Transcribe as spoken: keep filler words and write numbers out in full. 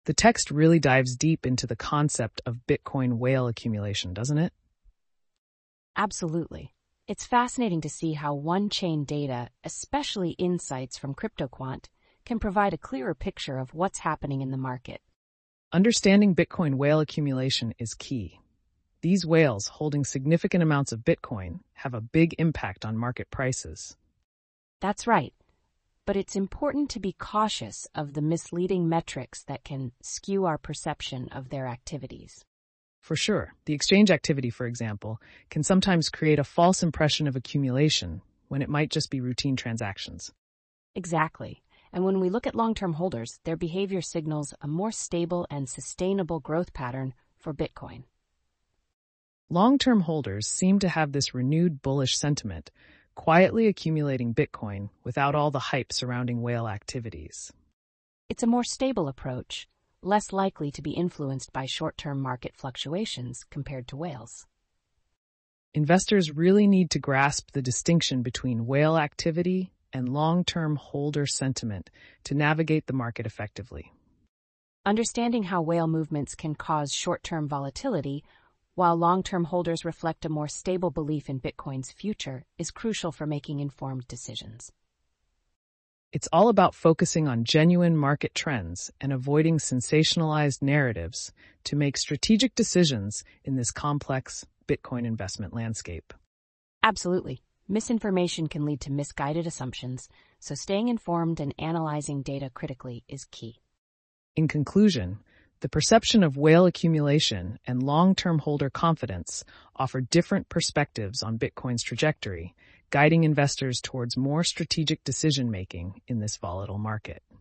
The text really dives deep into the concept of Bitcoin whale accumulation, doesn't it? Absolutely. It's fascinating to see how one-chain data, especially insights from CryptoQuant, can provide a clearer picture of what's happening in the market. Understanding Bitcoin whale accumulation is key. These whales, holding significant amounts of Bitcoin, have a big impact on market prices. That's right. But it's important to be cautious of the misleading metrics that can skew our perception of their activities. For sure, the exchange activity, for example, can sometimes create a false impression of accumulation when it might just be routine transactions. Exactly. And when we look at long-term holders, their behavior signals a more stable and sustainable growth pattern for Bitcoin. Long-term holders seem to have this renewed bullish sentiment, quietly accumulating Bitcoin without all the hype surrounding whale activities. It's a more stable approach, less likely to be influenced by short-term market fluctuations compared to whales. Investors really need to grasp the distinction between whale activity and long-term holder sentiment to navigate the market effectively. Understanding how whale movements can cause short-term volatility, while long-term holders reflect a more stable belief in Bitcoin's future, is crucial for making informed decisions. It's all about focusing on genuine market trends and avoiding sensationalized narratives to make strategic decisions in this complex Bitcoin investment landscape. Absolutely. Misinformation can lead to misguided assumptions, so staying informed and analyzing data critically is key. In conclusion, the perception of whale accumulation and long-term holder confidence offer different perspectives on Bitcoin's trajectory, guiding investors towards more strategic decision-making in this volatile market.